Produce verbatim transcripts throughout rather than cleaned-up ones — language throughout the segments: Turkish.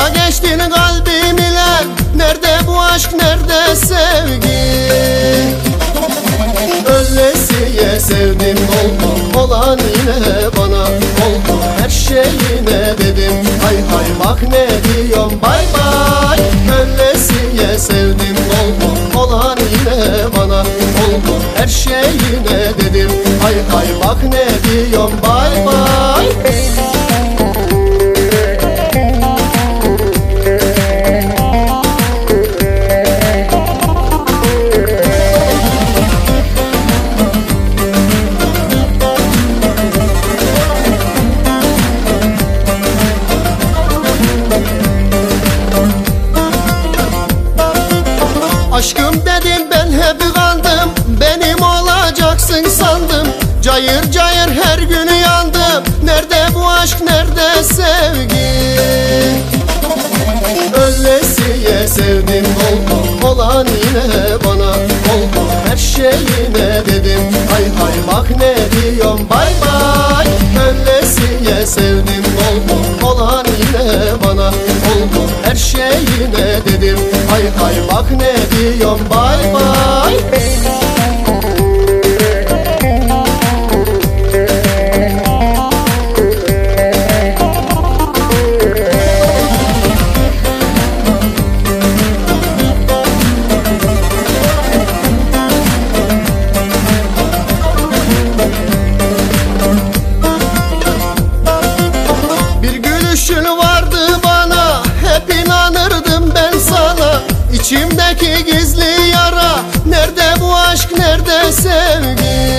Dalga geçtin kalbim ile, nerede bu aşk, nerede sevgi? Öylesiye sevdim oldu, olan yine bana oldu. Her şeyine dedim hay hay, bak ne diyorum bay bay. Öylesiye sevdim oldu, olan yine bana oldu. Her şeyine dedim hay hay, bak ne diyorum bay bay. Aşkım dedim ben hep kandım, benim olacaksın sandım. Cayır cayır her gün yandım, nerede bu aşk, nerede sevgi? Öylesiye sevdim oldu, olan yine bana oldu. Her şeyine dedim hay hay, bak ne diyorum bay bay. Öylesiye sevdim oldu, olan yine bana oldu. Her şeyine dedim hay hay, bak ne diyorum bay bay. İçimdeki gizli yara, nerede bu aşk, nerede sevgi?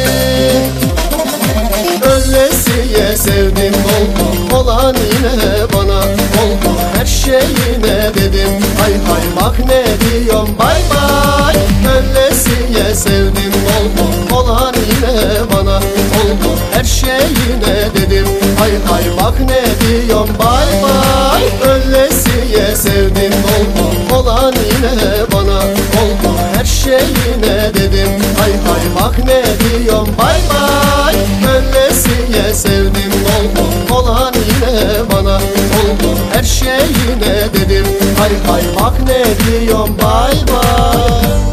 Öylesiye sevdim oldu, olan yine bana oldu. Her şeyine dedim hay hay, bak ne diyorum bay bay. Öylesiye sevdim oldu, olan yine bana oldu. Her şeyine dedim hay hay, bak ne diyorum bay bay. Öylesiye sevdim oldu, olan yine bana oldu. Her şeyine dedim hay hay, bak ne diyorum bay bay. Öylesiye sevdim oldu, olan yine bana oldu. Her şeyine dedim hay hay, bak ne diyorum bay bay.